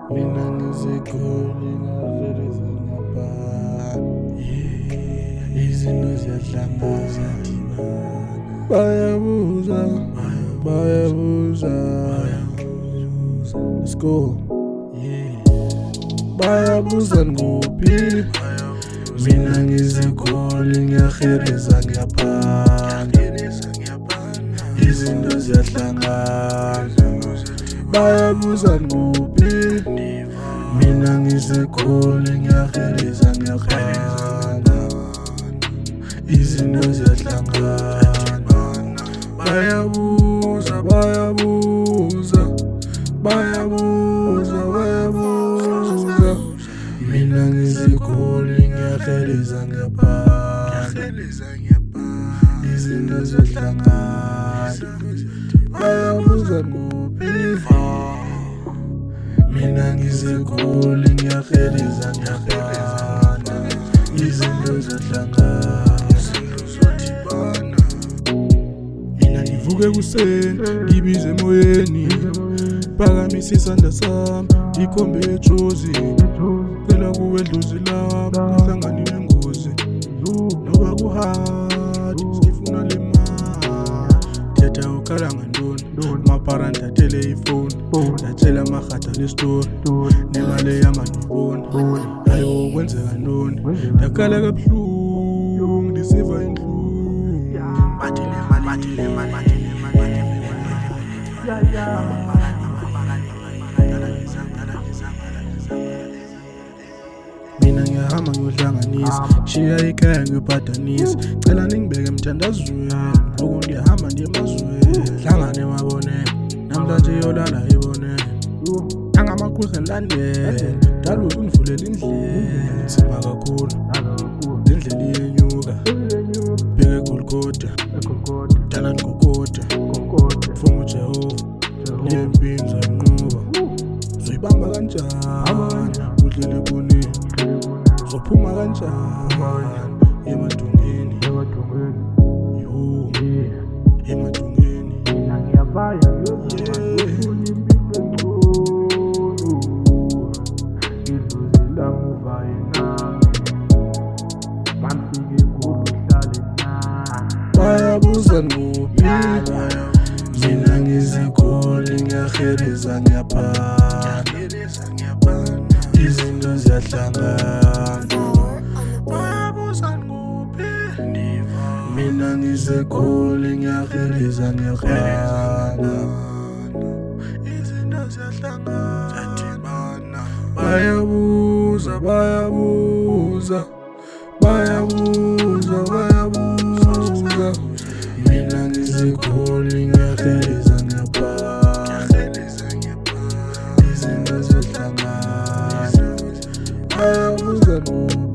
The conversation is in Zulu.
Mina ngizigoli ngaveleza ngapha. Izinto ziyahlangana bayabuza let's go. Bayabuza nguphi mina ngizigoli ngiyahereza ngiyaphana. Izinto ziyahlangana bayabuza nguphi mina ngizigoli ngiyahereza ngiyaphana. Izinto ziyahlangana bayabuza mina ngizigoli ngiyaheleza ngiyaphana. Izinto ziyahlangana bayabuza nguphi mina ngizigoli ngiyaheleza ngiyaphana. Izinto ziyahlangana ngivuke kuseni ngibize emoyeni, phakamisa isandla sami ikhombe ejozi. Cela kuwe dlozi lami ngihlangane nengozi noba kuhard sifuna le mali. Thetha ukhala ngantoni mapara ndatele ifoni, ndatshela amahata le story nemali yami andiboni. Hayi kwenzeka ntoni ndakhala kabuhlungu ndisiva inhlungu. Mina ngiyahamba ngiyohlanganisa, shiya ikhaya ngiyobhadanisa. Cela ningibeke emthandazweni, ngoku ngiyahamba ndiye emazweni. Hlangane mabone namhlanje yolala ibone, angamaqhwiha enlandela dala ukundivulela indlela. Nzima kakhulu indlela iyenyuka, bheke eGolgotha dala ndigogoda. Mfunga uJehova nempini zoyinquba, zoyibamba kanjani udlele kunini, zophuma kanjani emadungeni emadungeni. Mina ngiyavaya ngiyofuna impilo engcono, idlozi lami uvaye nami, bamfike kulo uhlale nami. Bayabuza nguphi mina ngizigoli ngiyahereza ngiyaphana. Izinto ziyahlangana bayabuza nguphi mina ngizigoli ngiyahereza ngiyaphana. Izinto ziyahlangana bayabuza mina ngizigoli ngiyaheleza ngiyaphana. Izinto ziyahlangana bayabuza nguphi